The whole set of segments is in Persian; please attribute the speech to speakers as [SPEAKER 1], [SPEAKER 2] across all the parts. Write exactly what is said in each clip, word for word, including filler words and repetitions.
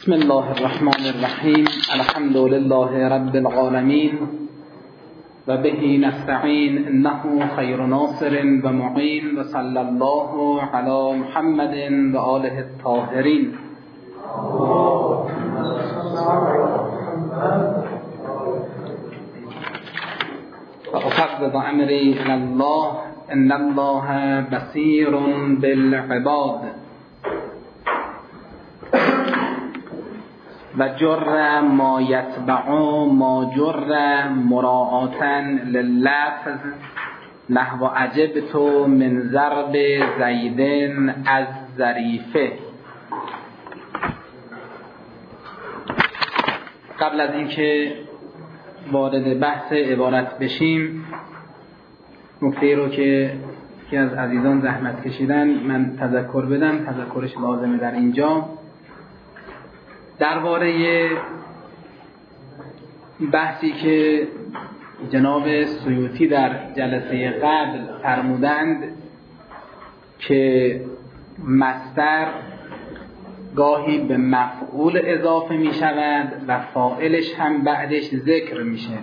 [SPEAKER 1] بسم الله الرحمن الرحیم. الحمد لله رب العالمین و به نستعین انه خیر ناصر و معین و صلی الله علی محمد و آله الطاهرین. و افوض امری الی الله ان الله بصیر بالعباد و جر ما یتبع ما جر مراعاتا لللفظ نحو عجبت من ضرب زید از ظریفه. قبل از اینکه وارد بحث عبارت بشیم، نکته رو که یکی از عزیزان زحمت کشیدن من تذکر بدم، تذکرش لازمه در اینجا. درباره بحثی که جناب سیوطی در جلسه قبل فرمودند که مصدر گاهی به مفعول اضافه می شود و فاعلش هم بعدش ذکر میشه.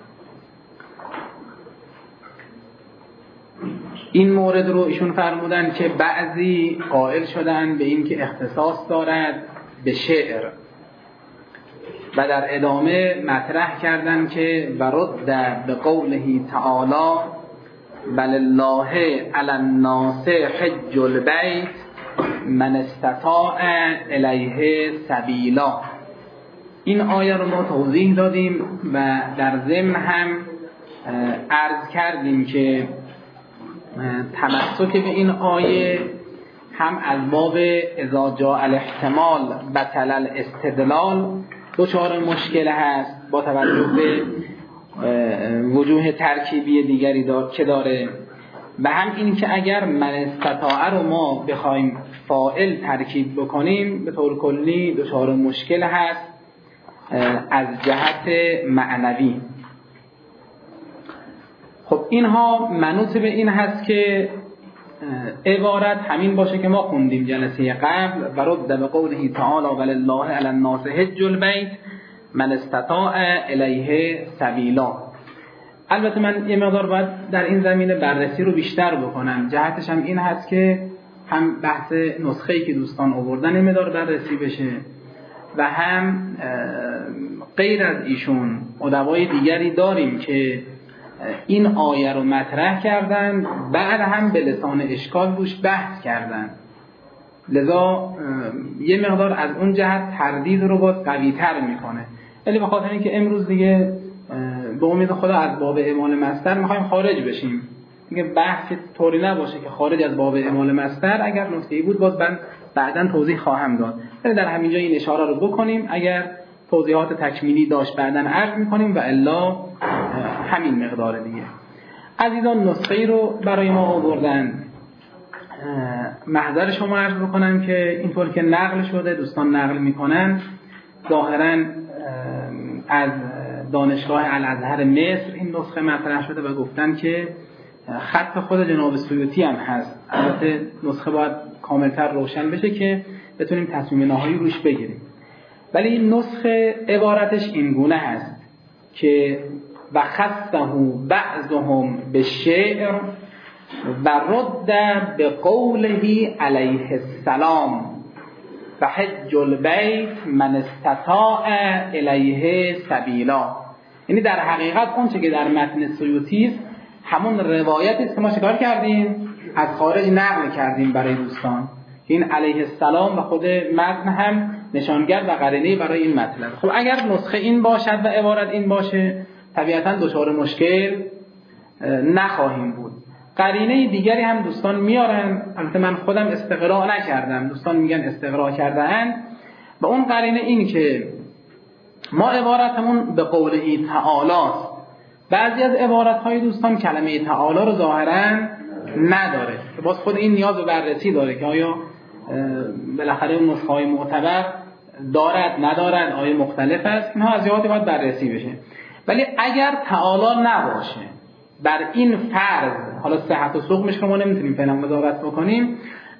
[SPEAKER 1] این مورد رو ایشون فرمودند که بعضی قائل شدن به این که اختصاص دارد به شعر و در ادامه مطرح کردن که ورد به قوله تعالی ولله علی الناس حج البیت من استطاع الیه سبیلا. این آیه رو ما توضیح دادیم و در ضمن هم عرض کردیم که تمسک به این آیه هم از باب اذا جاء الاحتمال بطل الاستدلال دچار مشکل هست با توجه به وجوه ترکیبی دیگری دار که داره، و هم این که اگر من استطاع رو ما بخوایم فاعل ترکیب بکنیم به طور کلی دچار مشکل هست از جهت معنوی. خب اینها منوط به این هست که عبارت همین باشه که ما خوندیم جلسه قبل و رد به قوله تعالی ولله علی الناس حج البیت من استطاع الیه سبیلا. البته من یه مقدار باید در این زمینه بررسی رو بیشتر بکنم. جهتش هم این هست که هم بحث نسخه‌ای که دوستان آوردن یه مقدار بررسی بشه و هم غیر از ایشون ادبای دیگری داریم که این آیه رو مطرح کردن بعد هم به لسان اشکال روش بحث کردن، لذا یه مقدار از اون جهت تردید رو باز قوی تر میکنه. ولی به خاطر اینکه امروز دیگه به امید خدا از باب اعمال مصدر میخوایم خارج بشیم، دیگه بحث طوری نباشه که خارج از باب اعمال مصدر. اگر نکته‌ای بود باز من بعداً توضیح خواهم داد، ولی در همینجا این اشاره رو بکنیم. اگر توضیحات تکمیلی داشت بعداً عرض میکنیم و الا همین مقدار دیگه. عزیزان نسخه‌ای رو برای ما آوردن. محضر شما عرض بکنم که اینطور که نقل شده، دوستان نقل میکنن، ظاهراً از دانشگاه الازهر مصر این نسخه مطرح شده و گفتن که خط خود جناب سیوطی هم هست. البته نسخه باید کاملتر روشن بشه که بتونیم تصمیم نهایی روش بگیریم، ولی این نسخه عبارتش این گونه هست که و خصه بعضهم بالشعر و رد به قوله علیه السلام و حج البیت من استطاع الیه سبیلا. یعنی در حقیقت اون چه که در متن سیوطی است همون روایتی است که ما شکار کردیم از خارج نقل کردیم برای دوستان که این علیه السلام و خود متن هم نشانگر و قرینه برای این مطلب. خب اگر نسخه این باشد و عبارت این باشه طبیعتاً دچار مشکل نخواهیم بود. قرینه دیگری هم دوستان میارن، البته من خودم استقراء نکردم، دوستان میگن استقراء کرده‌اند، و اون قرینه این که ما عبارتمون به قوله تعالی، بعضی از عبارت‌های دوستان کلمه تعالی رو ظاهراً نداره که باز خود این نیاز به بررسی داره که آیا بالاخره اون نسخه‌های معتبر دارد ندارد، آیا مختلف است، اینها از جهاتی باید بررسی بشه. ولی اگر تعالی نباشه بر این فرض، حالا صحت و سقمش که ما نمیتونیم فعلا قضاوت بکنیم،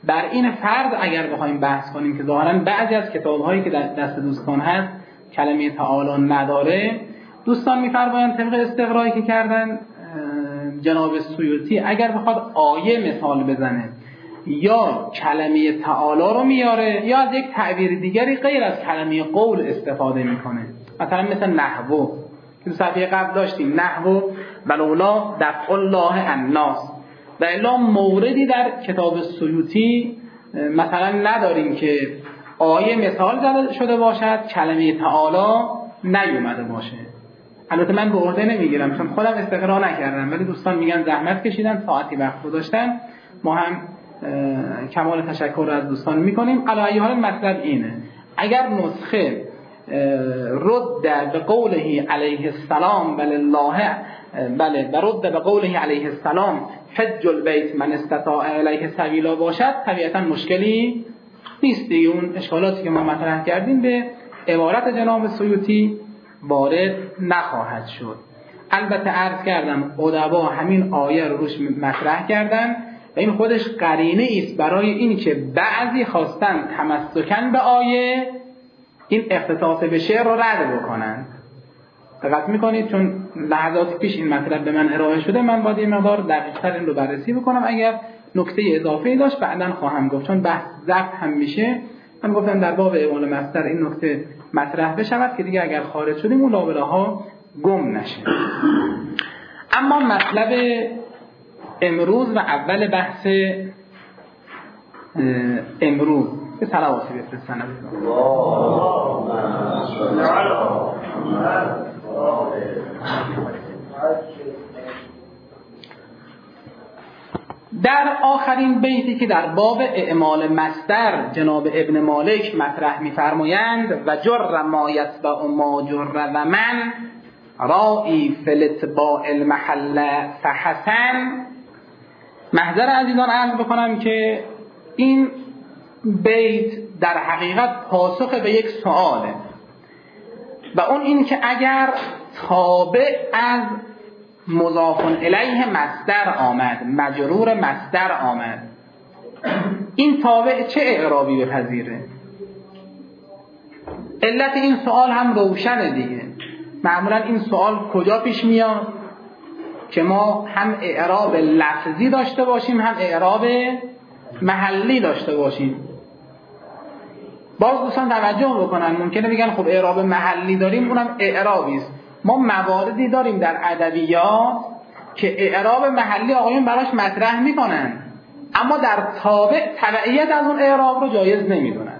[SPEAKER 1] بر این فرض اگر بخوایم بحث کنیم که ظاهراً بعضی از کتاب‌هایی که در دست دوستان هست کلمه تعالی نداره، دوستان می‌فرمایند طبق استقرایی که کردن جناب سیوطی اگر بخواد آیه مثال بزنه یا کلمه تعالی رو میاره یا از یک تعبیر دیگری غیر از کلمه قول استفاده میکنه. مثلا مثل نحو که صفحه قبل داشتیم، نحو ولولا دفع الله الناس، و الا موردی در کتاب سیوطی مثلا نداریم که آیه مثال زده شده باشد کلمه تعالی نیومده باشه. البته من به عهده نمیگیرم چون خودم استقرا نکردم، ولی دوستان میگن زحمت کشیدن، ساعتی وقت گذاشتن، ما هم کمال تشکر رو از دوستان میکنیم. علی ای حال مطلب اینه اگر نسخه رد به قوله علیه السلام ولله بله و رد به قوله علیه السلام حج البیت من استطاع الیه سبیلا باشد طبیعتا مشکلی نیست دیگه. اون اشکالاتی که ما مطرح کردیم به عبارت جناب سیوطی وارد نخواهد شد. البته عرض کردم ادبا همین آیه رو روش مطرح کردن و این خودش قرینه است برای این که بعضی خواستن تمسکن به آیه این اختصاص به شعر رو رد بکنن. دقت میکنید چون لحظات پیش این مطلب به من ارائه شده، من باید این مقدار دقیق‌تر این رو بررسی بکنم. اگر نکته اضافه‌ای داشت بعداً خواهم گفت، چون بحث ضبط هم میشه. من گفتم در باب اعمال مصدر این نکته مطرح بشود که دیگه اگر خارج شدیم اون لابلاها گم نشه. اما مطلب امروز و اول بحث امروز به صلواتی بفرستن در آخرین بیتی که در باب اعمال مصدر جناب ابن مالک مطرح می‌فرمایند و جر ما یتبع ما جر و من رائی فلتباع المحل فحسن. محضر عزیزان عرض بکنم که این بیت در حقیقت پاسخ به یک سؤاله و اون این که اگر تابع از مضاف الیه مصدر آمد، مجرور مصدر آمد، این تابع چه اعرابی بپذیره؟ علت این سوال هم روشنه دیگه. معمولا این سوال کجا پیش میاد؟ که ما هم اعراب لفظی داشته باشیم هم اعراب محلی داشته باشیم. باز دوستان توجه بکنن، ممکنه بگن خب اعراب محلی داریم اونم اعرابی است. ما مواردی داریم در ادبیات که اعراب محلی آقایون براش مطرح میکنن اما در تابع تبعیت از اون اعراب رو جایز نمیدونن.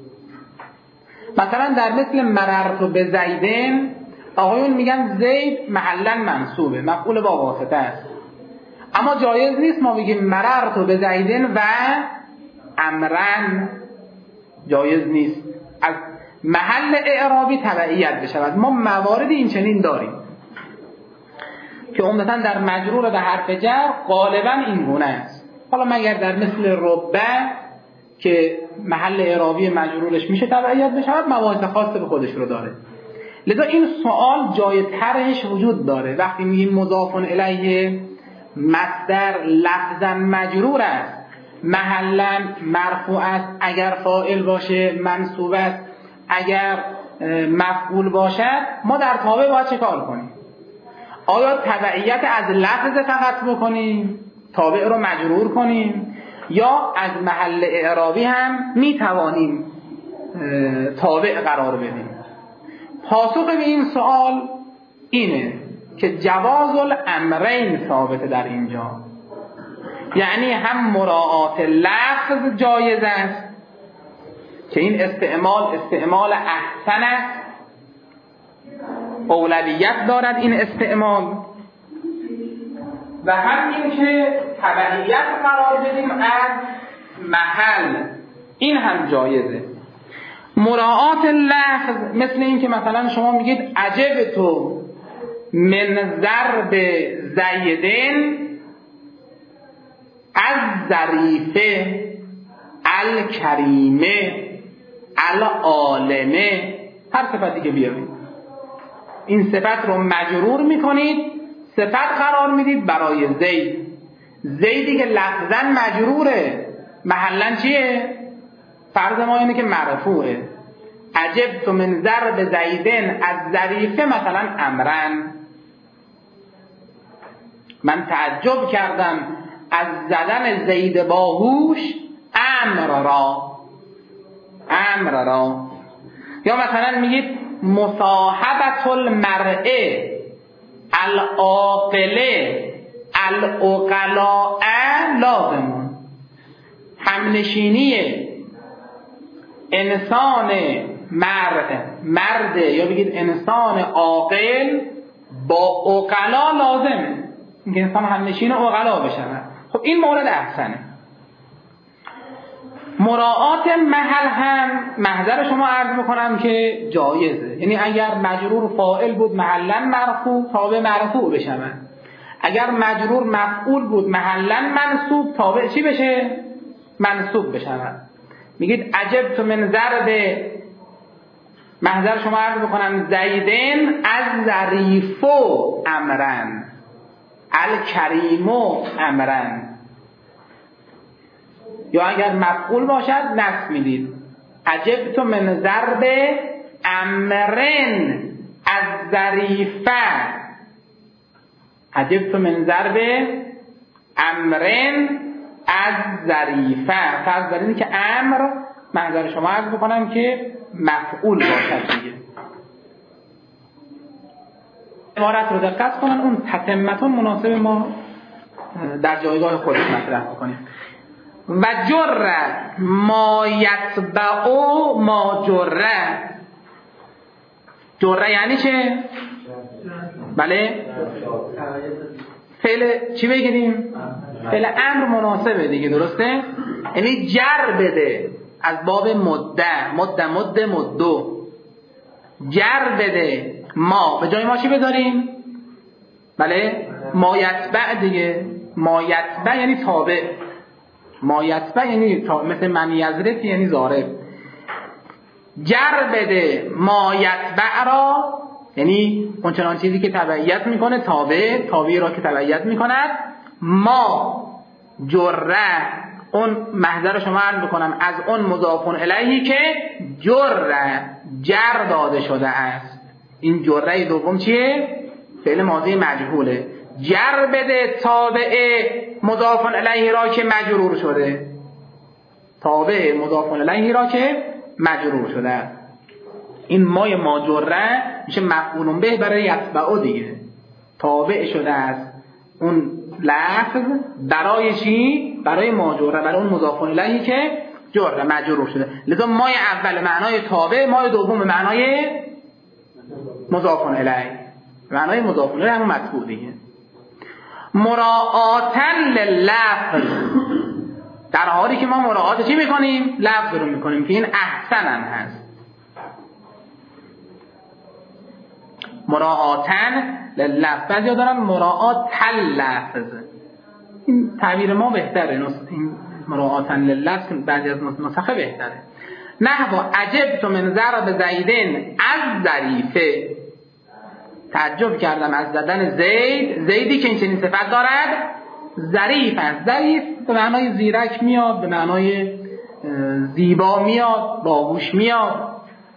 [SPEAKER 1] مثلا در مثل مررت به زیدن آقایون میگن زید محلا منصوبه، مفعول با واسطه است، اما جایز نیست ما بگیم مررت به زیدن و امرن، جایز نیست از محل اعرابی تبعیت بشود. ما موارد این چنین داریم که عمدتاً در مجرور به حرف جر غالباً این گونه است، حالا مگر در مثل ربه که محل اعرابی مجرورش میشه تبعیت بشود، مواضع خاص به خودش رو داره. لذا این سوال جای طرحش وجود داره. وقتی میگیم مضاف الیه مصدر لفظاً مجرور است، محلاً مرفوع است، اگر فاعل باشه منصوب است، اگر مفعول باشد، ما در تابع باید چه کار کنیم؟ آیا تبعیت از لفظ فقط بکنیم، تابع رو مجرور کنیم، یا از محل اعرابی هم میتوانیم تابع قرار بدیم؟ پاسخ به این سوال اینه که جواز الامرین ثابت در اینجا، یعنی هم مراعات لفظ جایز است که این استعمال استعمال احسن است، اولویت دارد این استعمال، و هم این که تبعیت قرار بدیم از محل، این هم جایزه. مراعات لفظ مثل این که مثلا شما میگید عجب تو من ضرب زیدن از ظریفه الکریمه العالمه، هر صفتی که بیارید این صفت رو مجرور میکنید، صفت قرار میدید برای زید. زیدی که لفظاً مجروره محلا چیه؟ فرض ما اینه که مرفوعه. عجبت من ضرب زیدن از ظریفه مثلا امرن، من تعجب کردم از زدن زید باهوش امر را، امر را. یا مثلا میگید مصاحبت المرء العاقله العقلاء لازمون، همنشینی انسان مرد مرد یا بگید انسان عاقل با عقلا لازمه، اینکه انسان همنشین عقلا بشه. خب این مورد احسنه. مراعات محل هم محضر شما عرض بکنم که جایزه، یعنی اگر مجرور فاعل بود محلا مرفوع تابع مرفوع بشود، اگر مجرور مفعول بود محلا منصوب تابع چی بشه؟ منصوب بشود. میگید عجبت من ضرب، محضر شما عرض بکنم زیدن از ظریفو امرن الکریمو امرن. یا اگر مفعول باشد نصب میدید عجبت من ضرب امرن از ظریفه، عجبت من ضرب امرن از ظریفه. فرض بر اینه که امر محضر شما عرض بکنم که مفعول باشد دیگه. عبارت رو دقت کنن، اون تتمتون مناسب ما در جایگاه خودش مطرح بکنیم. و جر ما یتبع ما جره. جره یعنی چه؟ بله فعل چی بگیریم؟ فعل امر مناسبه دیگه، درسته؟ یعنی جر بده از باب مده، مده مده مدو، جر بده ما به جای ما چی بذاریم؟ بله ما یتبع دیگه. ما یتبع یعنی تابع، ما یتبع یعنی مثل من یضرب یعنی ضارب. جر بده ما یتبع را یعنی اون چنان چیزی که تبعیت میکنه، تابع تابعی را که تبعیت میکند. ما جره اون محضر شما عرض بکنم از اون مضافون الیهی که جره جر داده شده است. این جره دوم چیه؟ فعل ماضی مجهوله. جر بده تابع مضافون الیهی را که مجرور شده، تابع مضافون الیهی را که مجرور شده است. این مای ماجره میشه مفعول به برای یتبع دیگه، تابع شده است اون لفظ برای چی؟ برای ماجره، برای اون مضاف الیهی که جره مجرور شده. لذا مای اول معنای تابع، مای دوم معنای مضاف الیه، معنای مضاف الیه همون متبوع دیگه. مراعاتن لللفظ، در حالی که ما مراعات چی میکنیم؟ لفظ رو میکنیم که این احسنن هست. مراعاتن لللفظ، بعضی دارن مراعات لفظ، این تعبیر ما بهتره، این مراعاتن لللفظ بعضی از نسخه بهتره. نحو عجبت من ضرب زیدن از ظریفه، تعجب کردم از زدن زید، زیدی که این چنین صفت دارد ظریف است. ظریف به معنای زیرک میاد، به معنای زیبا میاد، باهوش میاد.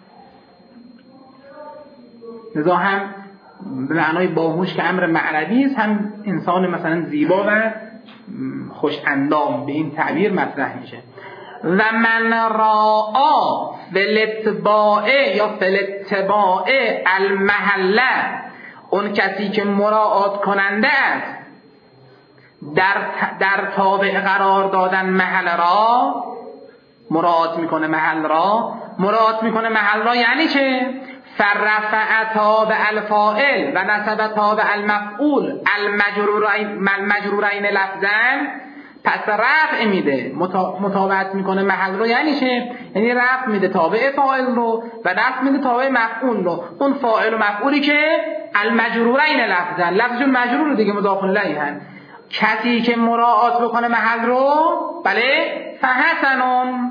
[SPEAKER 1] لذا هم به معنای باهوش که امر معنوی است، هم انسان مثلا زیبا و خوش اندام به این تعبیر مطرح میشه. و من راآ فلتباعه یا فلتباعه المحله، اون کسی که مراعات کننده است در در تابع قرار دادن محل را، مراعات میکنه محل را، مراعات میکنه محل را یعنی چه؟ فرفع تابع الفاعل و نسب تابع المفعول المجرورین المجرورین لفظا، پس رفع میده، متابعت میکنه محل رو یعنی چه؟ یعنی رفع میده تابع فاعل رو و نصب میده تابع مفعول رو. اون فاعل و مفعولی که المجرورین لفظا، لفظشون مجرور دیگه، مضاف الیه هست. کسی که مراعات بکنه محل رو، بله، فحسنون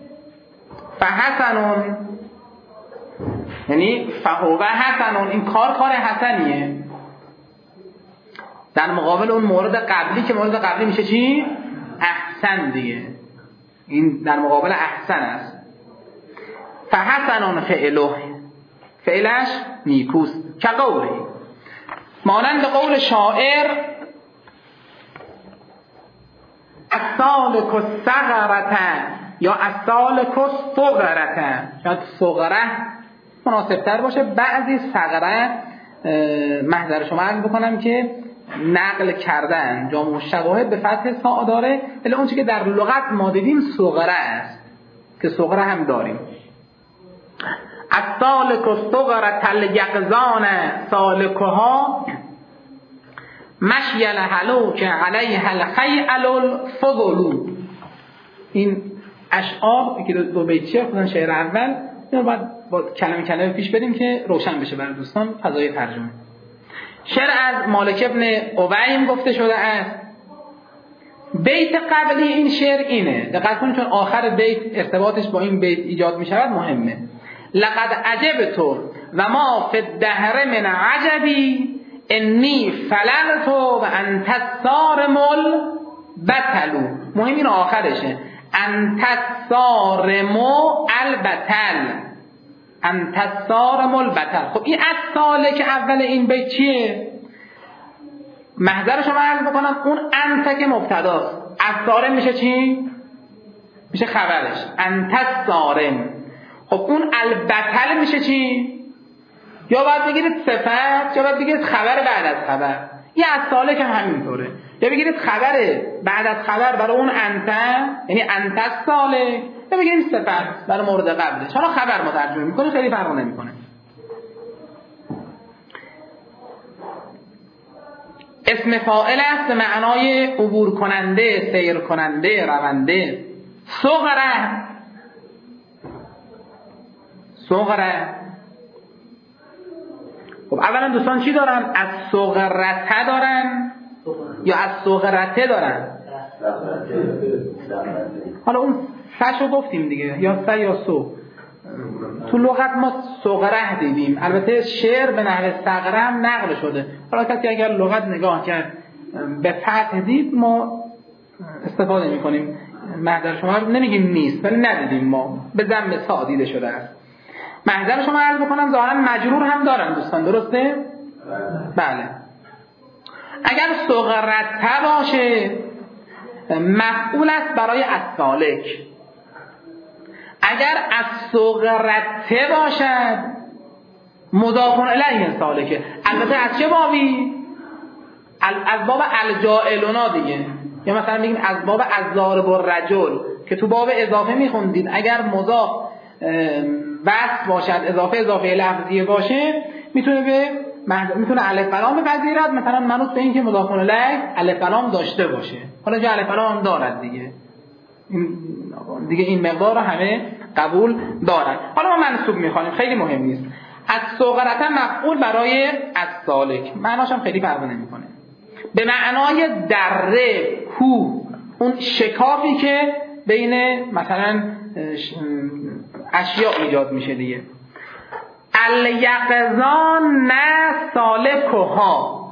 [SPEAKER 1] فحسنون یعنی فهو حسنون، این کار کار حسنیه. در مقابل اون مورد قبلی که مورد قبلی میشه چی؟ احسن دیگه. این در مقابل احسن است. فحسن فعله، فعلش نیکوست. که قوله، مانند قول شاعر السالک الصغرة یا السالک الصغرة، شاید صغره مناسبتر باشه. بعضی صغره محضر شما عرض بکنم که نقل کردن جامع الشواهد به فتح سا داره، ولی اون چیزی که در لغت ما دیدیم صغره است که صغره هم داریم. السالک الصغرة الیقظان سالکها مشی الهلوک علیها الخیل الفضل. این اشعار که دو بیتیه خودن شعر اول، اینو باید با کلمه کلمه پیش بریم که روشن بشه برای دوستان فضای ترجمه. شعر از مالک ابن اویم گفته شده است. بیت قبلی این شعر اینه، دقت کنید چون آخر بیت ارتباطش با این بیت ایجاد می شود مهمه. لقد عجبت و ما فی الدهر من عجبی انی فللت و انت الصارم البطل. مهم این آخرشه، انت الصارم البطل، انت الصارم البطل. خب این از ساله که اول این بیت چیه؟ محضر شما عرض بکنم اون انت که مبتداست، از صارم میشه چی؟ میشه خبرش، انت الصارم. خب اون البطل میشه چی؟ یا باید بگیرید صفت یا باید بگیرید خبر بعد از خبر. یه از ساله که همینطوره، یا بگیرید خبر بعد از خبر برای اون انت، یعنی انت الصالح، یا بگیرید صفت برای مورد قبلش. حالا خبر ما ترجمه میکنه، خیلی فرق نمیکنه. اسم فاعل است به معنای عبور کننده، سیر کننده، رونده. صغره، صغره. خب اولا دوستان چی دارن؟ از صغرته دارن یا از صغرته دارن؟ حالا اون سشو گفتیم دیگه، یا سه یا سو. تو لغت ما صغره دیدیم، البته شعر به نحو صغره هم نقل شده. حالا کسی اگر لغت نگاه کرد به فتح دید ما استفاده میکنیم. محضر شما نمیگیم نیست ولی ندیدیم، ما به ضم سا دیده شده است. محضر شما عرض بکنم ظاهرا مجرور هم دارن دوستان، درسته؟ بله. اگر صغرته باشه مفعول است برای السالک. اگر از صغرته باشد مضاف الیه سالکه. البته از چه بابی؟ از باب الجائلونا دیگه، یا مثلا بگیم از باب الضارب الرجل که تو باب اضافه میخوندید. اگر مضاف بس باشد، اضافه اضافه لفظیه باشه، میتونه به میتونه الف لام بپذیرد، مثلا منوط به این که مضاف الیه الف لام داشته باشه. حالا جا الف لام دارد دیگه، این دیگه این مقدار رو همه قبول دارن. حالا ما منصوب میخوانیم، خیلی مهم نیست. از صغرته مفعول برای از سالک، معناش هم خیلی فرق نمیکنه. به معنای دره، کوه، اون شکافی که بین مثلا اشیاء ایجاد میشه دیگه. الیقظان نه سالکها،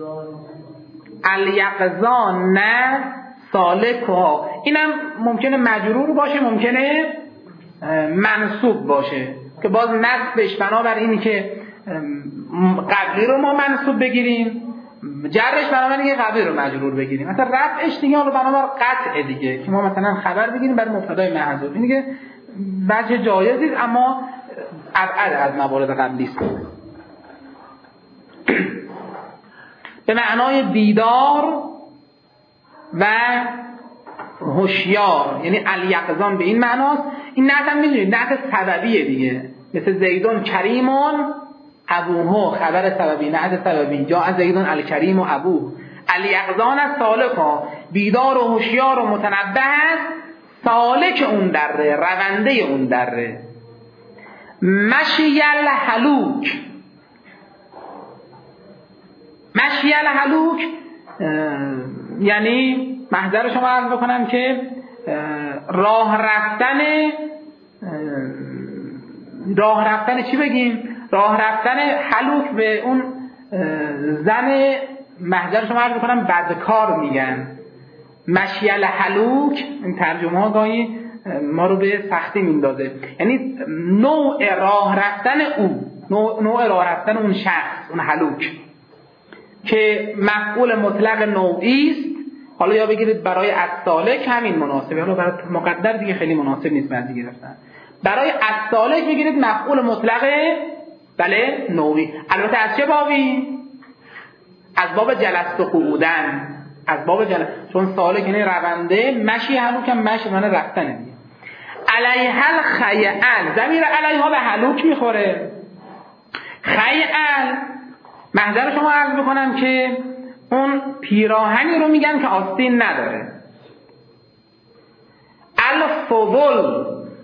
[SPEAKER 1] الیقظان نه سالکها. اینم ممکنه مجرور باشه، ممکنه منصوب باشه که باز نصبش بنابر اینی که قبلی رو ما منصوب بگیریم، جرش بنابر اینکه قبلی رو مجرور بگیریم. مثلا رفعش دیگه رو بنابر قطع دیگه که ما مثلا خبر بگیریم برای مبتدای محذوف. این دیگه وجه جایزی اما ابعد از موارد قبلی است. به معنای دیدار و هوشیار، یعنی الیقظان به این معناست. این نعت هم میدونید نعت سببیه دیگه، مثل زیدون کریمون ابوه، خبر سببی، نعت سببی. جا از زیدون الکریم و ابوه. الیقظان از سالکا، بیدار و هوشیار و متنبه است، سالک اون دره، رونده اون دره. مشی الهلوک، مشی الهلوک یعنی محضر شما عرض بکنم که راه رفتن، راه رفتن چی بگیم؟ راه رفتن هلوک به اون زن، محضر شما عرض بکنم بدکار میگن. مشی الهلوک، این ترجمه ها گاهی ما رو به سختی میندازه. یعنی نوع راه رفتن او، نوع, نوع راه رفتن اون شخص، اون هلوک که مفعول مطلق نوعی است. حالا یا بگیرید برای السالک همین مناسبه، حالا برای مقدر دیگه خیلی مناسب نیست بعضی گرفتن. برای السالک بگیرید مفعول مطلق بله نوعی. البته از چه بابی؟ از باب جلست و قعودن، از باب جلست، چون سالک یعنی رونده، مشی هلوک هم مشی معنی رفتنه. علیه الخیال، ضمیر علیه ها به هلوک میخوره. خیال محضر شما عرض بکنم که اون پیراهنی رو میگن که آستین نداره. الفضل،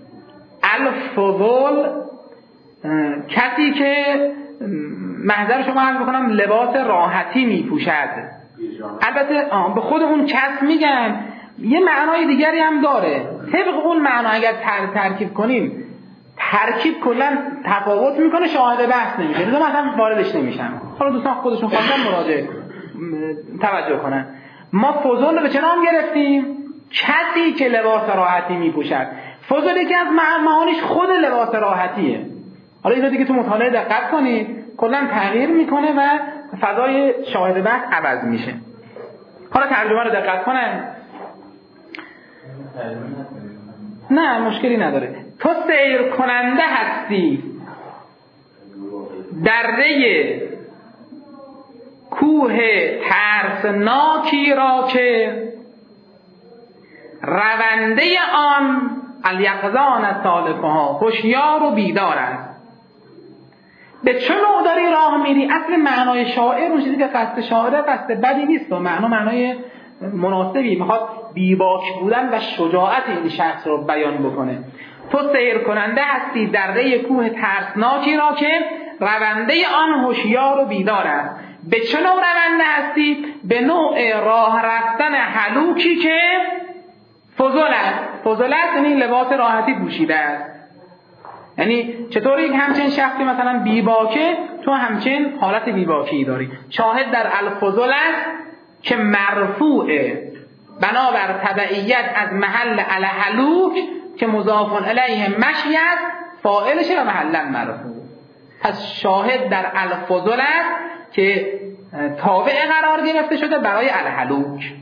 [SPEAKER 1] الفضل کسی که محضر شما عرض بکنم لباس راحتی میپوشد. البته به خود اون کس میگن، یه معنای دیگری هم داره. طبق اون معنا اگر تر ترکیب کنیم، ترکیب کلا تفاوت میکنه، شاهد بحث نمیشه. لذا مثلا واردش نمیشم. حالا دوستان خودشون خواستن مراجعه توجه کنن. ما فضول رو به چه نام گرفتیم؟ کسی که لباس راحتی میپوشد. فضول یکی از معانیش خود لباس راحتیه. حالا اینو دیگه تو مطالعه دقت کنید، کلا تغییر میکنه و فضای شاهد بحث عوض میشه. حالا ترجمه رو دقت کنن. نه مشکلی نداره. تو سیر کننده هستی دره کوه ترسناکی را که رونده آن الیقظان سالکها هوشیار و بیدار است. به چه نوع داری راه میری؟ اصل معنای شاعر اون چیزی که قصد شاعره قصد بدی نیست و معنا معنای مناسبی، میخواد بیباک بودن و شجاعت این شخص رو بیان بکنه. تو سیر کننده هستی دره کوه ترسناکی را که رونده آن هوشیار و بیدار است. به چه نوع رونده هستی؟ به نوع راه رفتن هلوکی که فضول است. فضول است یعنی لباس راحتی پوشیده است. یعنی چطوری یک همچین شخصی مثلا بیباکه، تو همچین حالت بیباکی داری. شاهد در الفضول است که مرفوعه بنابر تبعیت از محل الهلوک که مضاف الیه مشی است، فاعلشه و محلا مرفوع. پس شاهد در الفضول است که تابع قرار گرفته شده برای الهلوک.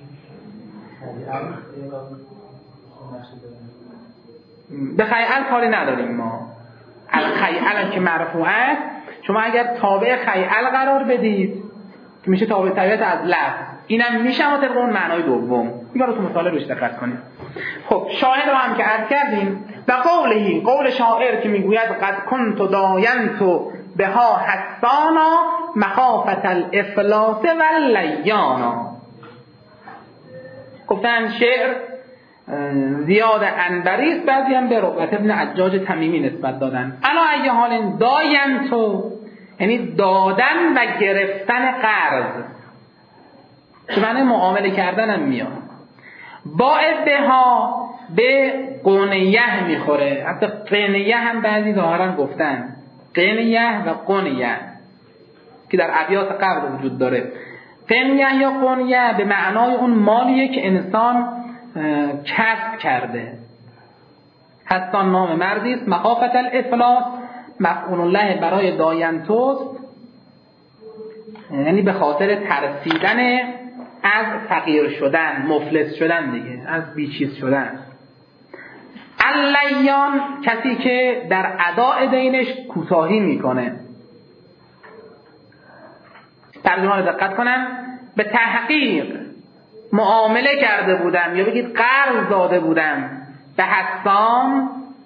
[SPEAKER 1] به خیال کاری نداریم ما. الخیال که مرفوع است، شما اگر تابع خیال قرار بدید که میشه تابع تبعیت از لفظ، اینم میشه اما طبق اون معنای دوم. دیگه رو تو مثال روش دقت کنید. خب شاهد رو هم که عرض کردیم. و قولهی، قول شاعر که میگوید قد کنت داینت بها حسانا مخافت الافلاس واللیانا. گفتن شعر زیاد عنبری است، بعضی هم به ربعت ابن عجاج تمیمی نسبت دادن. الا ای حال داینتو یعنی دادن و گرفتن قرض، که معنی معامله کردن هم میاد. با بها به قنیه میخوره. حتی قنیه هم بعضی ظاهرا گفتن قنیه و قنیه که در ابیات قبل وجود داره. قنیه یا قنیه به معنای اون مالیه که انسان کسب کرده. حسان نام مردی است، مخافت الافلاس مفعول الله برای داینتوست، یعنی به خاطر ترسیدن از فقیر شدن، مفلس شدن دیگه، از بیچیز شدن. اللیان کسی که در اداء دینش کوتاهی میکنه. ترجمه رو دقت کنم. به تحقیق معامله کرده بودم یا بگید قرض داده بودم به حسان،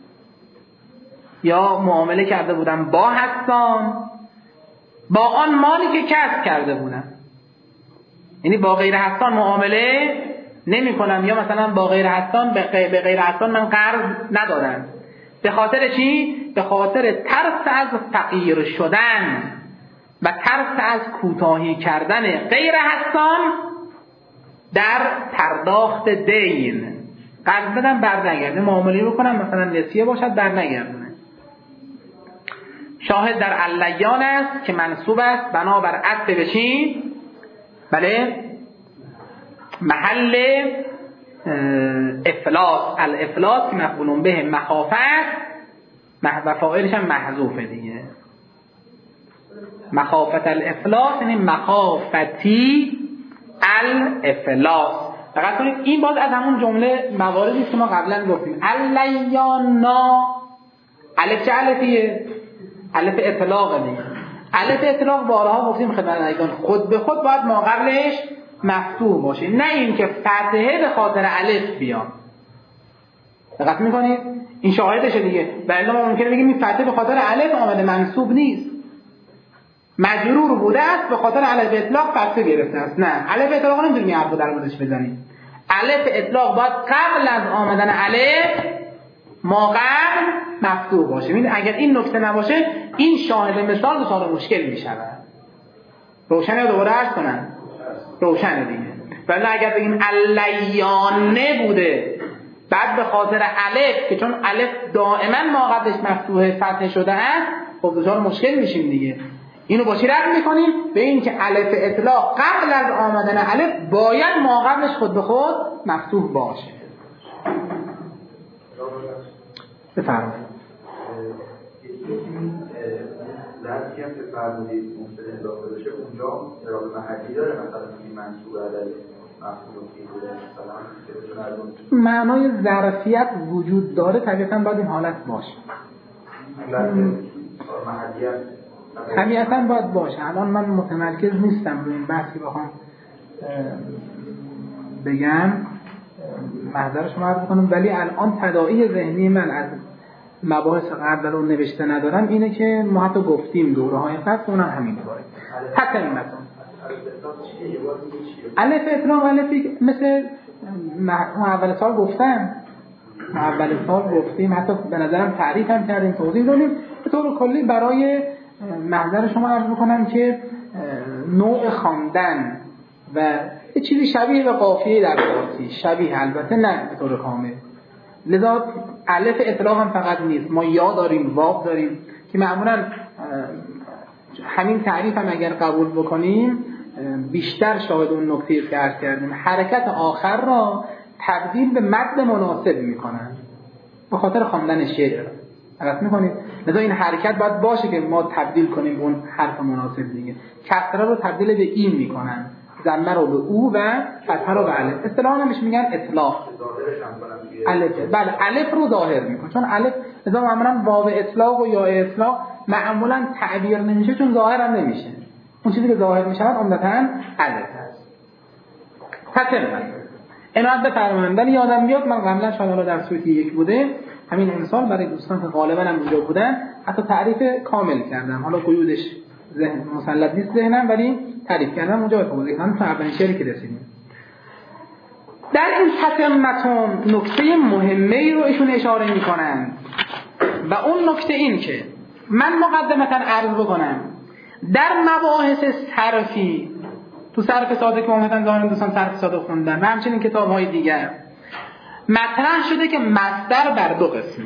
[SPEAKER 1] یا معامله کرده بودم با حسان با آن مالی که کسب کرده بودم. یعنی با غیر حسان معامله نمی کنم، یا مثلا با غیر حسان به غیر حسان من قرض ندادم. به خاطر چی؟ به خاطر ترس از فقیر شدن و ترس از کوتاهی کردن غیر حسان در پرداخت دین. قرض بدم بر نگرده، معامله رو کنم مثلا نسیه باشد بر نگردونه. شاهد در اللیان است که منصوب است بنابر عطف به چی؟ بله محل افلاس، الافلاس که مفعول به مخافت و فاعلش هم محذوفه دیگه. مخافت الافلاس یعنی مخافتی الافلاس. دقت کنید این باز از همون جمله مواردی که ما قبلا گفتیم. الیانا الف چه الفیه؟ الف اطلاق دیگه. الف اطلاق بارها گفتیم خدمت عزیزان خود به خود باید ما قبلش مفتوح باشه، نه این که فتحه به خاطر الف بیاد. دقت میکنید این شاهدشه دیگه. ولی ما ممکنه بگیم این فتحه به خاطر الف آمده، منصوب نیست، مجرور بوده است به خاطر الف اطلاق فتحه گرفته است. نه، الف اطلاق نمیتونیم حرفو در موردش بزنیم. الف اطلاق باید قبل از آمدن الف ما قبل مفتوح باشه. ببین اگر این نکته نباشه این شاهد مثال دچار مشکل میشود. روشنه یا دوباره عرض کنم؟ روشنه دیگه. ولی اگر بگیم الیانه بوده بعد به خاطر الف که چون الف دائما ما قبلش مفتوحه فتح شده است، خب دچار مشکل میشیم دیگه. اینو با چی رد میکنیم؟ به این که الف اطلاق قبل از آمدن الف باید ما قبلش خود به خود مفتوح باشه. بفرمایید.
[SPEAKER 2] ظرفی هم که فرمودید ممکنه اضافه بشه اونجا اضافه محلی داره، مثلا میگیم منصوب عدد مفعول فیه بوده مثلا.
[SPEAKER 1] معنای ظرفیت وجود داره، طبیعتاً باید این حالت باشه. طبیعتاً باید باشه. الان من متمرکز نیستم روی این بحثی بخوام بگم، محضر شما عرض کنم، ولی الان تداعی ذهنی من از مباحث قبل رو نوشته ندارم اینه که ما حتی گفتیم دوره های قبل اونم همین دوره حتی این مثلا الف اطلاق الفی مثل ما اول سال گفتم ما اول سال گفتیم، حتی به نظرم تعریف هم کردیم، توضیح دادیم. به طور کلی برای محضر شما عرض بکنم که نوع خواندن و یه چیزی شبیه به قافیه در فارسی، شبیه البته نه به طور کامل. لذا الف اطلاق هم فقط نیست، ما یا داریم واو داریم که معمولا همین تعریف هم اگر قبول بکنیم بیشتر شاهد اون نکته که عرض کردیم، حرکت آخر را تبدیل به مد مناسب میکنن به خاطر خواندن شعر. درست میکنید؟ لذا این حرکت باید باشه که ما تبدیل کنیم اون حرف مناسب دیگه. کسره رو تبدیل به این میکنن، ضمه رو به او و فتحه رو به الف. اصطلاحاً همش میگن اطلاق. الف بله الف رو ظاهر میکنه، چون الف لذا معمولا واو اطلاق و یا اطلاق معمولا تعبیر نمیشه چون ظاهر هم نمیشه. اون چیزی که ظاهر میشه عمدتاً الف هست. تمام. اینو عد بفرمایید. ولی یادم بیاد من قبلا شامل در صورت یک بوده همین امسال برای دوستان که غالبا هم اونجا بودن حتی تعریف کامل کردم. حالا قیودش ذهن مسلط نیست ذهنم، ولی تعریف کردم اونجا توضیح دادم تا اولین شعری که رسیدیم. در این تتمتون نکته مهمه رو ایشون اشاره میکنن و اون نکته این که من مقدمتا عرض بکنم در مباحث صرفی تو صرف ساده که مهمتاً دارن دوستان صرف ساده خوندن و همچنین کتاب های دیگر مطرح شده که مصدر بر دو قسم،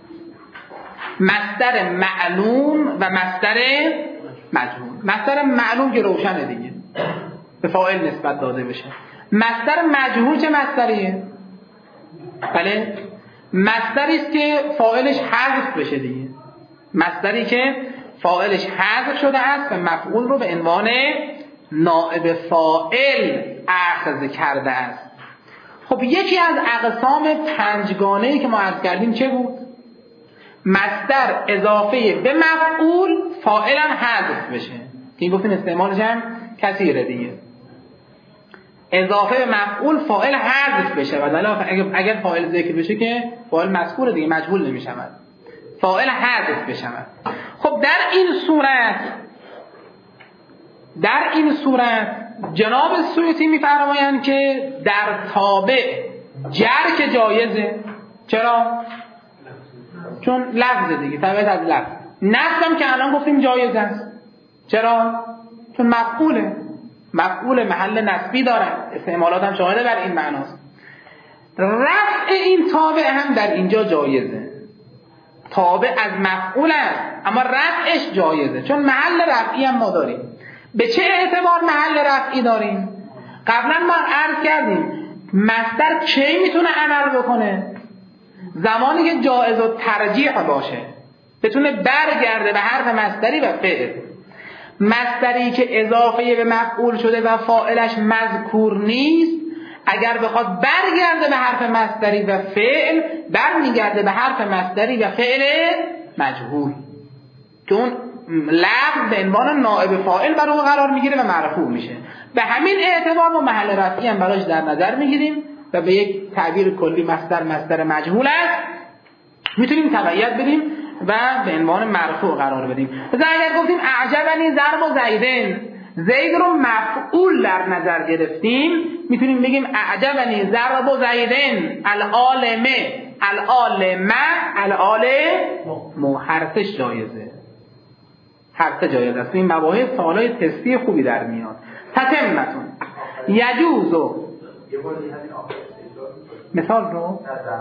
[SPEAKER 1] مصدر معلوم و مصدر مجهول. مصدر معلوم که روشنه دیگه به فاعل نسبت داده بشه. مصدر مجهول چه مصدریه؟ بله مصدری است که فاعلش حذف بشه دیگه، مصدری که فاعلش حذف شده است و مفعول رو به عنوان نائب فاعل اخذ کرده است. خب یکی از اقسام پنجگانه‌ای که ما عرض کردیم چه بود؟ مصدر اضافه به مفعول فاعل هم حذف بشه که این گفتیم استعمالش هم کثیره دیگه. اضافه به مفعول فاعل حذف بشه و اگر اگر فاعل ذکر بشه که فاعل مذکور دیگه مجهول نمی‌شود، فاعل حذف بشه. خب در این صورت در این صورت جناب سیوطی می‌فرمایند که در تابع جر که جایزه. چرا؟ چون لفظ دیگه، تابع از لفظ. نصب که الان گفتیم جایز است. چرا؟ چون مفعوله، مفعول محل نصبی داره، استعمالات هم شاهده بر این معناست. رفع این تابع هم در اینجا جایزه، تابع از مفعول است اما رفعش جایزه چون محل رفعی هم ما داریم. به چه اعتبار محل رفعی داریم؟ قبلا ما عرض کردیم مصدر کی میتونه عمل بکنه؟ زمانی که جایز و ترجیح باشه، بتونه برگرده به حرف مصدری و فعل. مصدری که اضافه به مفعول شده و فاعلش مذکور نیست، اگر بخواد برگرده به حرف مصدری و فعل، برمیگرده به حرف مصدری و فعل مجهول که اون لفظ به عنوان نائب فاعل بر اون قرار میگیره و مرفوع میشه. به همین اعتبار ما محل رفعی هم براش در نظر میگیریم و به یک تعبیر کلی مصدر مصدر مجهول است میتونیم تبعیت بدیم و به عنوان مرفوع قرار بدیم. مثلا اگر گفتیم اعجبنی ضرب زیدن، زید رو مفعول در نظر گرفتیم، میتونیم بگیم اعجبنی ضرب زیدن العالمه العالمه العالم. حرفش جایزه، حرف جایز است. این مباحث سوالای تستی خوبی در میاد. تتمتون یجوزو مثال رو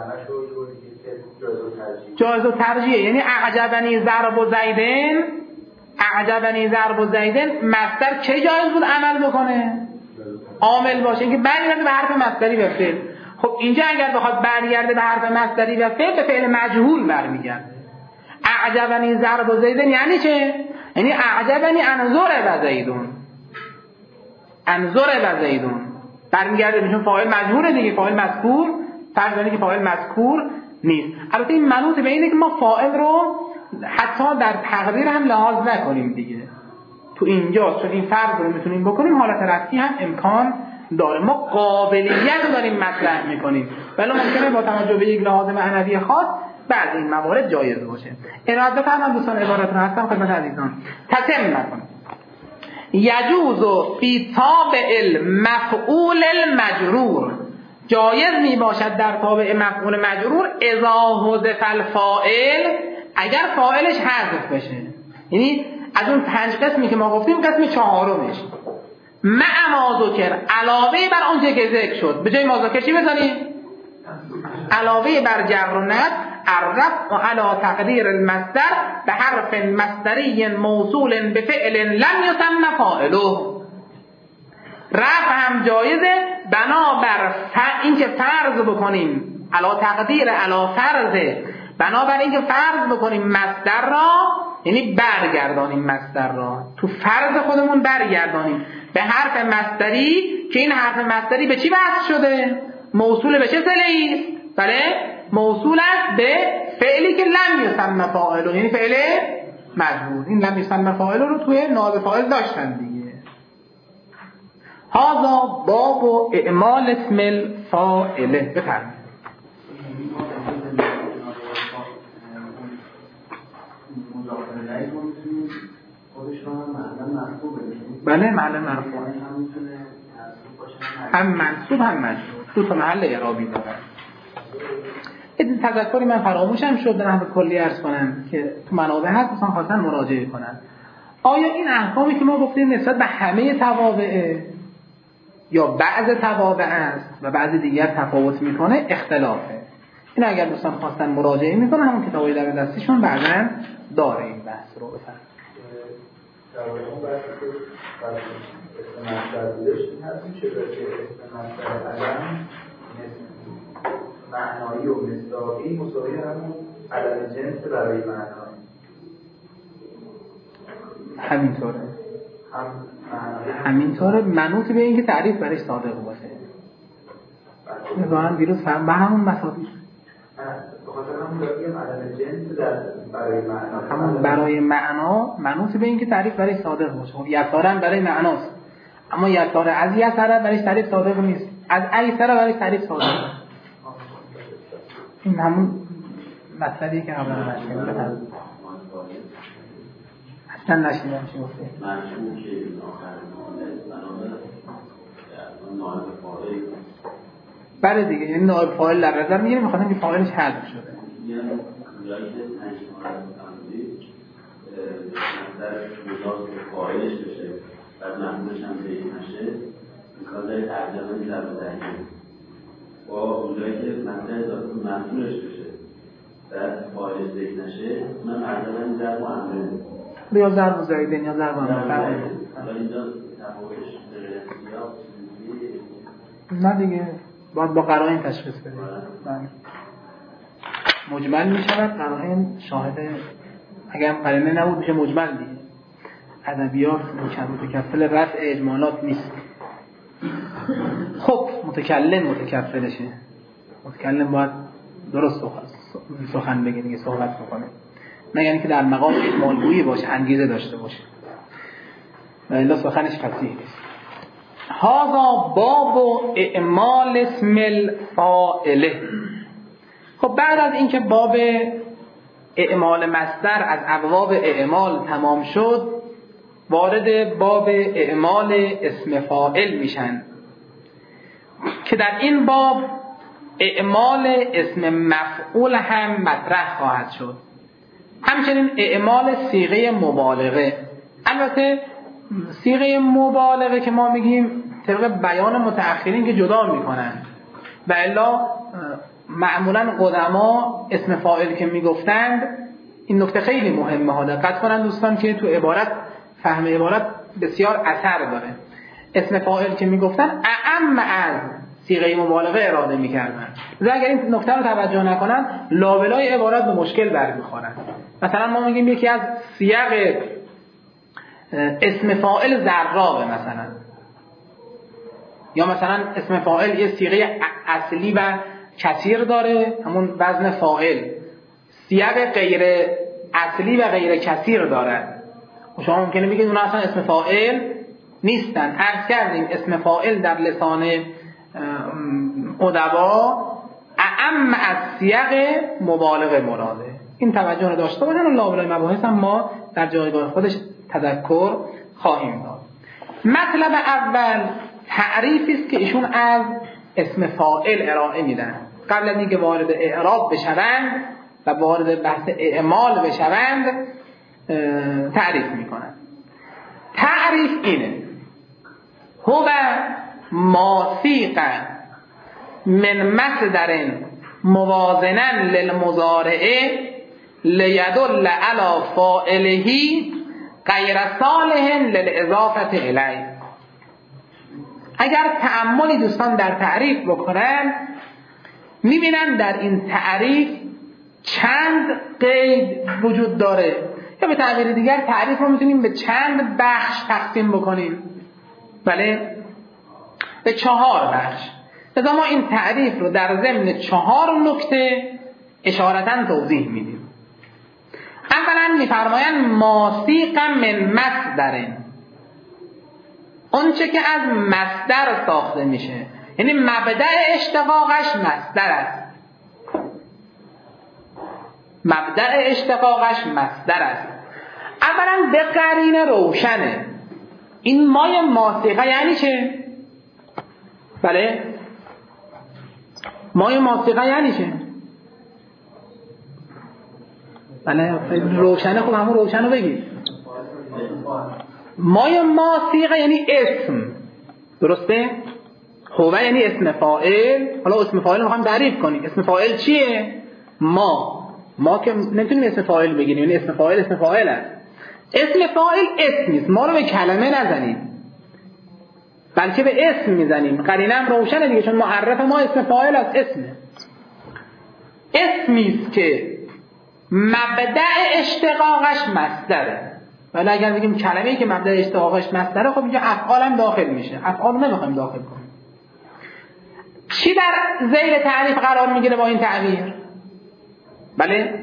[SPEAKER 1] جایز و ترجیح، یعنی اعجبنی ضرب زیدن، اعجبنی ضرب زیدن مصدر چه جایز بود عمل بکنه؟ عامل باشه، اینکه برگرده به حرف مصدری و فعل. خب اینجا اگر بخواد برگرده به حرف مصدری و فعل، به فعل مجهول برمیگرده. اعجبنی ضرب زیدن یعنی چه؟ یعنی اعجبنی انظر و زیدون، انظر و زیدون برمیگرده بهشون فاعل مجهوله دیگه، فاعل مذکور، فرض کنید که فاعل مذکور نیست. البته این منوط به اینه که ما فاعل رو حتی در تقدیر هم لحاظ نکنیم دیگه. تو اینجا چون این فرض رو میتونیم بکنیم، حالت رفعی هم امکان داره. ما قابلیت رو داریم مطرح میکنیم، ولی ممکنه با توجه به یک لحاظ معنوی خاص بعض این موارد جایز باشه. ارائه بفرمایید دوستان، عبارت رو هستم خدمت عزیزان. تتم نکن یجوز فی تابع المفعول المجرور، جایز می باشد در تابع مفعول مجرور اذا حذف الفاعل، اگر فاعلش حذف بشه. یعنی از اون پنج قسمی که ما گفتیم قسم چهارمش مع ما ذکر، علاوه بر اون که ذکر شد، به جای ما ذکر چی بزنیم؟ علاوه بر جر و نصب الرفع علی تقدیر المصدر به حرف مصدری موصول به فعل لم یسمى فاعله. رفع هم جایزه بنابر این که فرض بکنیم علی تقدیر علی فرض، بنابر این که فرض بکنیم مصدر را، یعنی برگردانیم مصدر را تو فرض خودمون، برگردانیم به حرف مصدری که این حرف مصدری به چی وصل شده؟ موصول به چه فعلی؟ بله موصول است به فعلی که لم یسمى فاعله، یعنی فعل مجهول. این لم یسمى فاعله رو توی نائب فاعل داشتن دیگه. هذا باب و اعمال اسم الفاعله. بفرمایید. بله معلم مرفوع، هم منصوب هم مجرور، دو تا محل اعرابی داره. این تذکری من فراموشم شد در نحو کلی عرض کنم که تو منابع هست، مثلا خواستن مراجعه کنن. آیا این احکامی که ما گفتیم نسبت به همه توابع یا بعض توابع است و بعض دیگر تفاوت میکنه؟ اختلافه. این اگر دوستان خواستن مراجعه میکنن، همون کتابای در دستشون بعداً داره این بحث رو. بفرمایید.
[SPEAKER 2] در اون بحث که اسم مصدر بودش این هست میشه که اسم مصدر علم معنایی و مصداقی مساوی همون علم جنس برای معنایی.
[SPEAKER 1] همینطوره
[SPEAKER 2] هم
[SPEAKER 1] همینطوره منوط به این که تعریف برای صادق باشه. واقعا دیروز فهم به همون مسائل
[SPEAKER 2] بخاطر همون داریم علم جنس در برای معنا،
[SPEAKER 1] همون برای معنا منوط به این که تعریف برای صادق باشه. خب یساره هم برای معناست، اما یساره از یساره برای تعریف صادق نیست، از ایساره برای تعریف صادق. این همون مطلبی که قبلا نشیم بفرد اصلا نشیدم چی گفته
[SPEAKER 3] مجموع که آخر نائب فاعل.
[SPEAKER 1] بله دیگه، این نائب فاعل در نظر میگیریم، میخواستم که فاعلش حذف شده.
[SPEAKER 3] یعنی جایی که پنج مورد تمدید در مجاز فاعلش بشه و مفعولش هم ذکر نشه، امکان داره ترجمه در بزنیم. با اونجایی که مطلب اضافه مفعولش بشه و فاعلش ذکر نشه، من ترجمه در معامله
[SPEAKER 1] یا ضرب زیدن یا ضرب امر.
[SPEAKER 3] اینجا تفاوتش در سیاق
[SPEAKER 1] نه دیگه، باید با قرائن تشخیص بدیم. مجمل می شود قرائن شاهد، اگر قرینه نبود میشه مجمل دیگه. ادبیات متکفل رفع اجمالات نیست. خب متکلم متکفلشه. متکلم باید درست سخن بگه دیگه، صحبت بکنه، مگر اینکه در مقام اجمالگویی باشه، انگیزه داشته باشه، و الا سخنش فصیح نیست. هذا باب اعمال اسم الفاعل. خب بعد از اینکه باب اعمال مصدر از ابواب اعمال تمام شد، وارد باب اعمال اسم فاعل میشن که در این باب اعمال اسم مفعول هم مطرح خواهد شد، همچنین اعمال صیغه مبالغه. البته صیغه مبالغه که ما میگیم طبق بیان متأخرین که جدا میکنن، و الا معمولا قدما اسم فاعل که میگفتند، این نکته خیلی مهمه ها، دقت کنن دوستان که تو عبارت فهم عبارت بسیار اثر داره. اسم فاعل که میگفتن اعم از صیغه مبالغه اراده میکردن، و اگر این نکته رو توجه نکنن لابلای عبارت به مشکل برمیخورن. مثلا ما میگیم یکی از صیغ اسم فاعل ضرابه مثلا، یا مثلا اسم فاعل یه صیغه اصلی و کثیر داره، همون وزن فاعل، صیغ غیر اصلی و غیر کثیر داره. و شما ممکنه بگید اونا اصلا اسم فاعل نیستن. عرض کردیم اسم فاعل در لسان ادبا اعم از صیغ مبالغه مراده. این توجه رو داشته باشن و لابلای مباحث هم ما در جایگاه خودش تذکر خواهیم داد. مطلب اول تعریفی است که ایشون از اسم فاعل ارائه میدن قبل از اینکه وارد اعراب بشوند و وارد بحث اعمال بشوند. تعریف میکنن. تعریف اینه: هو ماسیق من مصدر موازنا للمضارع لیدل علی فاعله غیر صالح للاضافه الیه. اگر تأملی دوستان در تعریف بکنن میبینن در این تعریف چند قید وجود داره، یا به تعبیر دیگر تعریف رو میتونیم به چند بخش تقسیم بکنیم. بله، به چهار بخش. لذا ما این تعریف رو در ضمن چهار نکته اشارتاً توضیح میدیم. اولا میفرمایند ماسیق من مصدر، اون چه که از مصدر ساخته میشه، یعنی مبدأ اشتقاقش مصدر است. مبدأ اشتقاقش مصدر است. اولا به قرینه روشنه. این مای ماسیقه یعنی چه؟ بله، مای ماسیقه یعنی چه؟ بله روشنه. خب همون روشنه بگید. مای ماسیقه یعنی اسم، درسته؟ هو یعنی اسم فاعل. حالا اسم فاعل رو میخوام تعریف کنیم. اسم فاعل چیه؟ ما ما که نمیتونیم اسم فاعل بگیریم، یعنی اسم فاعل اسم فاعل است. اسم فاعل اسم نیست. ما رو به کلمه نزنیم بلکه به اسم میزنیم. قرینه هم روشنه دیگه، چون معرف ما اسم فاعل است. اسمه اسمی است که مبدأ اشتقاقش مصدره. ولی اگر بگیم کلمه‌ای که مبدأ اشتقاقش مصدره، خب اینجا افعال هم داخل میشه. افعال رو نمیخوایم داخل کنیم. چی در ذیل تعریف قرار میگیره با این تعبیر؟ بله،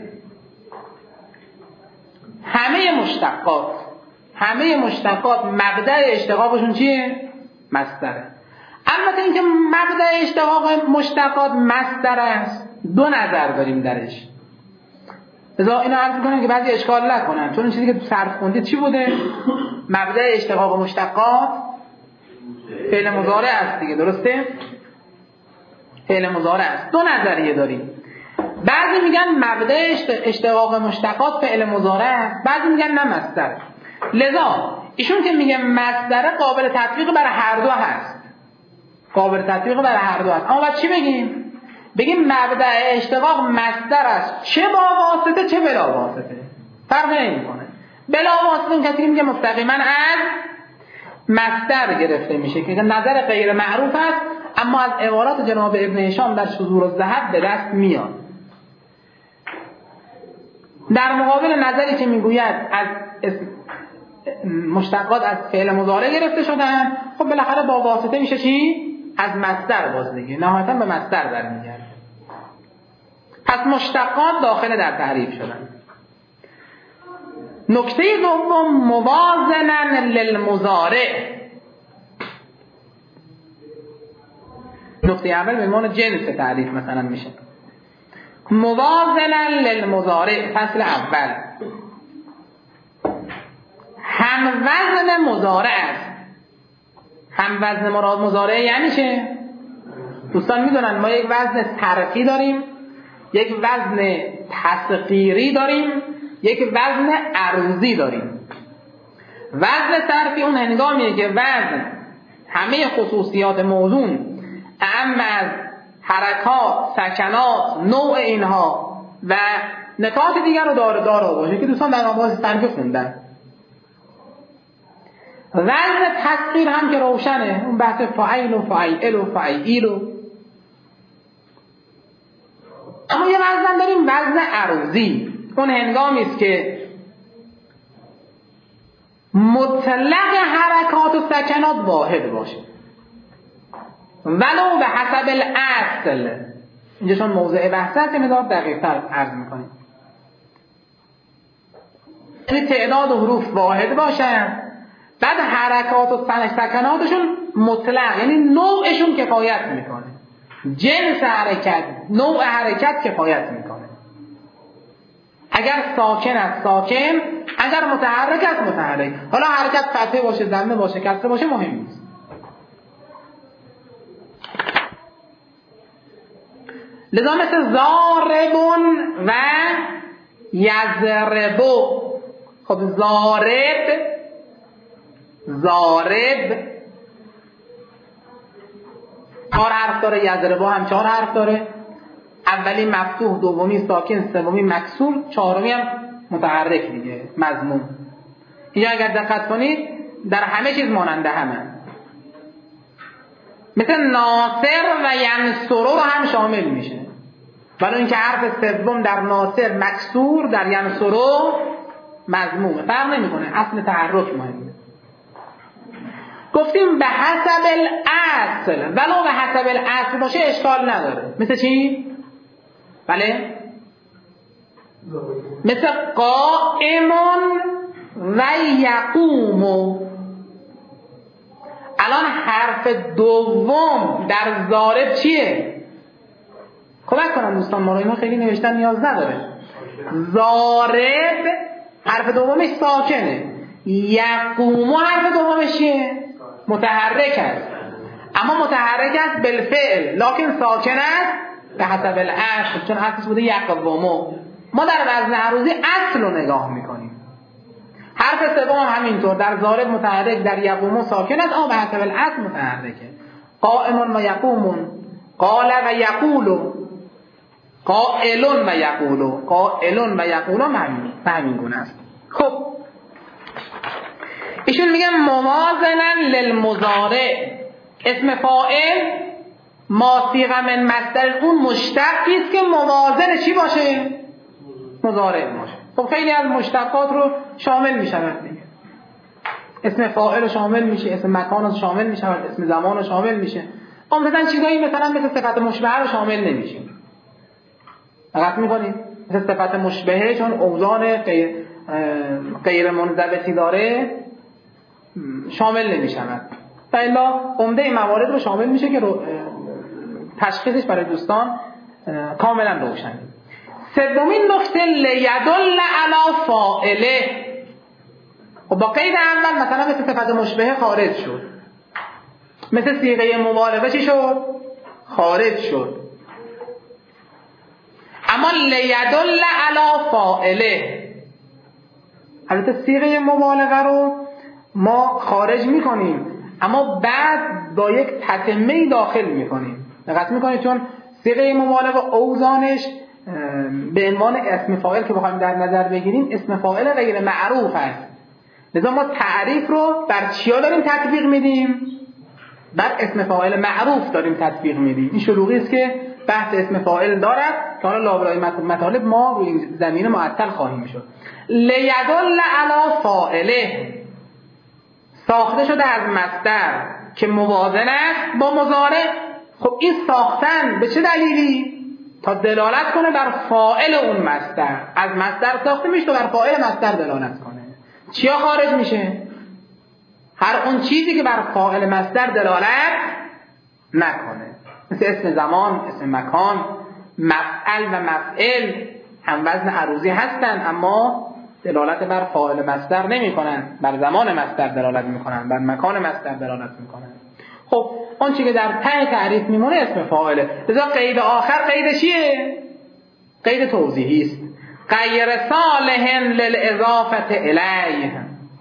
[SPEAKER 1] همه مشتقات همه مشتقات مبدأ اشتقاقشون چیه؟ مصدره. البته اینکه مبدأ اشتقاق مشتقات مصدر است دو نظر داریم درش. لذا اینو عرض می‌کنم که بعضی اشکال نکنن، چون این چیزی که تو صرف خوندید چی بوده؟ مبدأ اشتقاق مشتقات فعل مضارع است دیگه، درسته؟ فعل مضارع است. دو نظریه داریم. بعضی میگن مبدأ اشتقاق مشتقات فعل مضارع است، بعضی میگن نه مصدر. لذا ایشون که میگه مصدر قابل تطبیق برای هر دو هست. قابل تطبیق برای هر دو هست. اما بعد چی بگیم؟ بگیم مبدأ اشتقاق مصدر است، چه با واسطه چه بلا واسطه، فرق نمیکنه. بلا واسطه این کسی میگه مستقیما از مصدر گرفته میشه که نظر غیر معروف است. اما از عبارات جناب ابن هشام در شذور الذهب به دست میاد. در مقابل نظری که میگوید از مشتقات از فعل مضارع گرفته شدن، خب بالاخره با واسطه میشه چی؟ از مصدر باز دیگه، نهایتا به مصدر برمیگرده. پس مشتقات داخل در تعریف شدن. نکته دوم موازنا للمضارع. نکته اول به عنوان جنس تعریف مثلا میشه موازنا للمضارع. فصل اول هم وزن مضارع است. هم وزن مراد مضارع یعنی چه؟ دوستان میدونن ما یک وزن صرفی داریم، یک وزن تسخیری داریم، یک وزن عروضی داریم. وزن صرفی اون هنگامیه که وزن همه خصوصیات موزون اما از حرکات، سکنات، نوع اینها و نکات دیگر رو داره داره باشه که دوستان در مباحث صرفی خوندن. وزن تسخیر هم که روشنه، اون بحث فاعل و فاعل و فاعیل و اما یه وزن داریم وزن عروضی. اون هنگامی است که مطلق حرکات و سکنات واحد باشه ولو به حسب الاصل. اینجا چون موضع بحث است مقدار دقیق‌تر عرض می‌کنیم. یعنی تعداد حروف واحد باشن، بعد حرکات و سکناتشون مطلق، یعنی نوعشون کفایت میکنه، جنس حرکت، نوع حرکت کفایت میکنه. اگر ساکن است ساکن، اگر متحرک است متحرک. حالا حرکت فتحه باشه، ضمه باشه، کسره باشه مهم نیست. لذا مثل ضاربون و یضربو. خب ضارب ضارب چهار حرف داره، یضربو هم چهار حرف داره. اولی مفتوح، دومی ساکن، سومی مکسور، چهارمی هم متحرک دیگه، مضموم. اینجا اگر دقت کنید در همه چیز ماننده همه. مثل ناصر و ینصر رو هم شامل میشه، ولی اینکه حرف سوم در ناصر مکسور، در ینصر مضمومه، فرق نمیکنه، اصل تحرک مهمه. گفتیم به حسب الاصل، ولو به حسب الاصل باشه اشکال نداره. مثل چی؟ بله؟ مثل قائمون و یقومو. الان حرف دوم در ضارب چیه؟ کمک کنم دوستان، ما رو اینا خیلی نوشتن نیاز نداره. ضارب حرف دومش ساکنه، یقومو حرف دومش چیه؟ متحرک است، اما متحرک است بالفعل لکن ساکن است به حسب الاصل، چون اصلش بوده یقومو. ما در وزن عروضی اصل رو نگاه میکنیم. حرف سوم هم همینطور، در ضارب متحرک، در یقومو ساکن است، اما به حسب الاصل متحرکه. قائمون و یقومون، قال و یقولو، قائلون و یقولو، قائلون و یقولو همین گونه است. خب ایشون میگن موازنا للمضارع. اسم فاعل ما صیغ من مصدر، اون مشتقی است که موازن چی باشه؟ مضارع باشه. خب خیلی از مشتقات رو شامل میشود دیگه. اسم فاعل رو شامل میشه، اسم مکان رو شامل میشود، اسم زمان رو شامل میشه. اما مثلا چیزایی مثلا مثل صفت مشبهه رو شامل نمیشه. دقت میکنید؟ مثل صفت مشبهه چون اوزان غیر, غیر منضبطی داره شامل نمیشود. و الا عمده موارد رو شامل میشه که رو تشخیصش برای دوستان کاملا روشنه. سومین نکته لیدل علی فاعله. و با قید اول مثلا مثل صفت مشبهه خارج شد، مثل صیغه مبالغه چی شد؟ خارج شد. اما لیدل علی فاعله، البته صیغه مبالغه رو ما خارج میکنیم اما بعد با یک تتمه داخل میکنیم. دقت میکنید؟ چون صیغه مبالغه اوزانش به عنوان اسم فاعل که بخوایم در نظر بگیریم اسم فاعل غیر معروف است. لذا ما تعریف رو بر چیا داریم تطبیق میدیم؟ بر اسم فاعل معروف داریم تطبیق میدیم. این شلوغی است که بحث اسم فاعل دارد که حالا لابلای مطالب ما روی این زمینه معطل خواهیم شد. لیدل علی فاعله ساخته شده از مصدر که موازن است با مضارع. خب این ساختن به چه دلیلی؟ تا دلالت کنه بر فاعل اون مصدر. از مصدر ساخته میشه تا بر فاعل مصدر دلالت کنه. چیا خارج میشه؟ هر اون چیزی که بر فاعل مصدر دلالت نکنه، مثل اسم زمان، اسم مکان. مفعل و مفعل هم وزن عروضی هستند اما دلالت بر فاعل مصدر نمی کنند، بر زمان مصدر دلالت می کنند، بر مکان مصدر دلالت می کنند. خب اون چیزی که در ته تعریف میمونه اسم فاعله. لذا قید آخر قید چیه؟ قید توضیحی است. غیر صالح للاضافه الیه،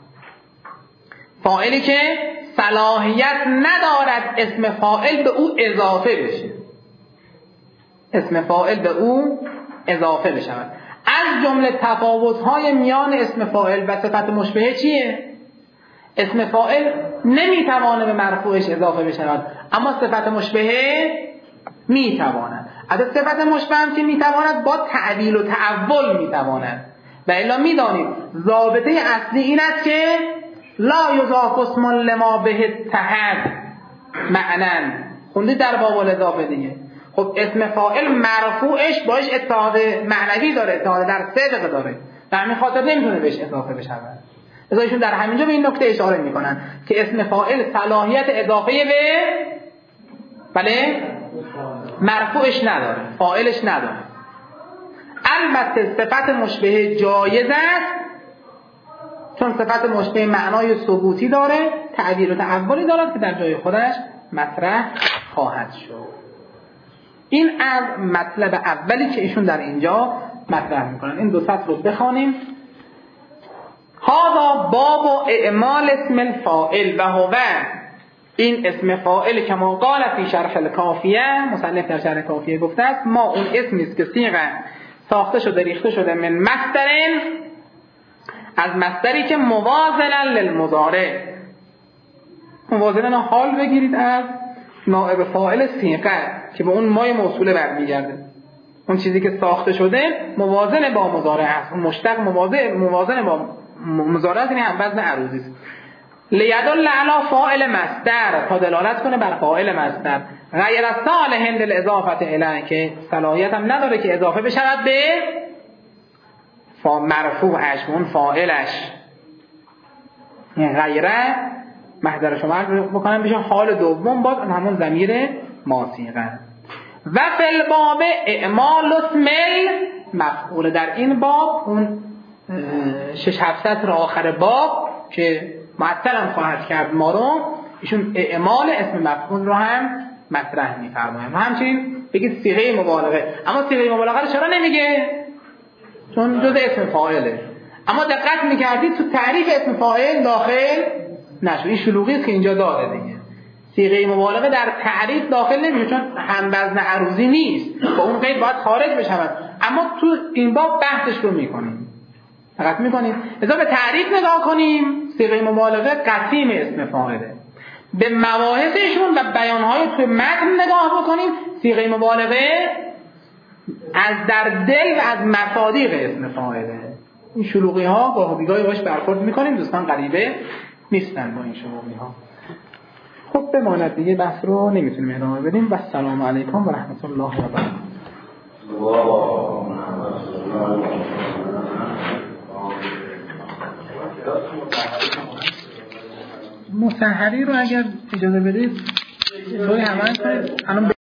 [SPEAKER 1] فاعلی که صلاحیت ندارد اسم فاعل به او اضافه بشه، اسم فاعل به او اضافه بشود. از جمله تفاوت‌های میان اسم فاعل و صفت مشبهه چیه؟ اسم فاعل نمیتوانه به مرفوعش اضافه بشود اما صفت مشبهه میتواند. از صفت مشبهه هم که میتواند با تعدیل و تعول میتواند. و الا میدانید ضابطه اصلی این است که لا یضاف اسم لما به اتحاد معنن. خوندید در باب الاضافه دیگه. خب اسم فاعل مرفوعش باش اتحاد معنوی داره، اتحاد در صدق داره، در همین خاطر نمیتونه بهش اضافه بشود. لذا ایشون در همینجا به این نکته اشاره میکنن که اسم فاعل صلاحیت اضافه به بله مرفوعش نداره، فاعلش نداره. البته صفت مشبهه جایز است چون صفت مشبهه معنای ثبوتی داره، تعبیر و تعولی دارد که در جای خودش مطرح خواهد شد. این از مطلب اولی که ایشون در اینجا مطرح میکنن. این دو سطر رو بخوانیم. هذا باب اعمال اسم الفاعل و هو، این اسم فاعل که ما قال فی شرح الکافیه، مصنف در شرح کافیه گفته است، ما اون اسمی است که صیغه ساخته شده ریخته شده من مصدر، از مصدری که موازنا للمضارع، موازنا حال بگیرید از نائب فاعل صیغه که به اون مای موصوله برمیگرده. اون چیزی که ساخته شده موازن با مضارع است، اون مشتق موازن موازن با مضارع، یعنی هم وزن عروضی است. لیدل علی فاعل مصدر، تا دلالت کنه بر فاعل مصدر. غیر صالح للاضافه الیه، که صلاحیت هم نداره که اضافه بشود به فا مرفوعش، اون فاعلش. این غیره محضر شما بکنم بشه حال دوم باز همون ضمیر ماصیغه. و فی الباب اعمال اسم مفعول، در این باب اون شش هفت سطر آخر باب که معطل هم خواهد کرد ما رو، ایشون اعمال اسم مفعول رو هم مطرح می‌فرمایند. همچنین بگید صیغه مبالغه، اما صیغه مبالغه رو چرا نمیگه؟ چون جزء اسم فاعله. اما دقت می‌کردید تو تعریف اسم فاعل داخل نشد. این شلوغی است که اینجا داره دیگه. صیغه مبالغه در تعریف داخل نمیشه چون هم وزن عروضی نیست، با اون قید باید خارج بشود. اما تو این باب بحثش رو می‌کنیم. دقت می‌کنید؟ اذا به تعریف نگاه کنیم، صیغه مبالغه قسیم اسم فاعله. به مباحثشون و بیان‌های تو متن نگاه بکنیم، صیغه مبالغه از در دل و از مصادیق اسم فاعله. این شلوغی‌ها با بیگاهی باش برخورد می‌کنیم، دوستان غریبه نیستن با این شلوغی‌ها. خب بماند دیگه، بحث رو نمیتونیم ادامه بدیم. و السلام علیکم و رحمت الله و برکاته. مسحری رو اگر اجازه بدید روی همه کنید.